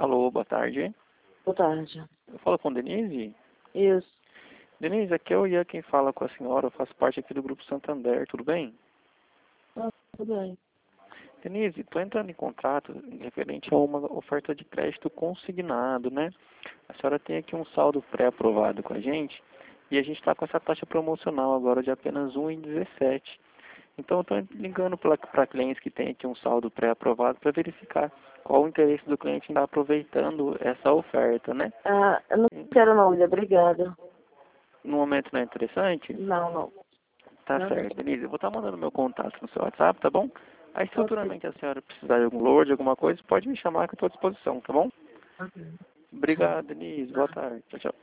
Alô, boa tarde. Boa tarde. Eu falo com Denise? Isso. Denise, aqui é o Ian quem fala com a senhora, eu faço parte aqui do Grupo Santander, tudo bem? Ah, tudo bem. Denise, estou entrando em contato referente a uma oferta de crédito consignado, né? A senhora tem aqui um saldo pré-aprovado com a gente e a gente está com essa taxa promocional agora de apenas 1,17. Então eu estou ligando para clientes que têm aqui um saldo pré-aprovado para verificar qual o interesse do cliente em estar aproveitando essa oferta, né? Ah, eu não quero não, William. Obrigada. No momento não é interessante? Não, não. Tá Não, certo, Denise. Eu vou estar mandando meu contato no seu WhatsApp, tá bom? Aí se ok. futuramente a senhora precisar de algum load, alguma coisa, pode me chamar que eu estou à disposição, tá bom? Ok. Tchau. Obrigado, Denise. Boa tarde. Tchau, tchau.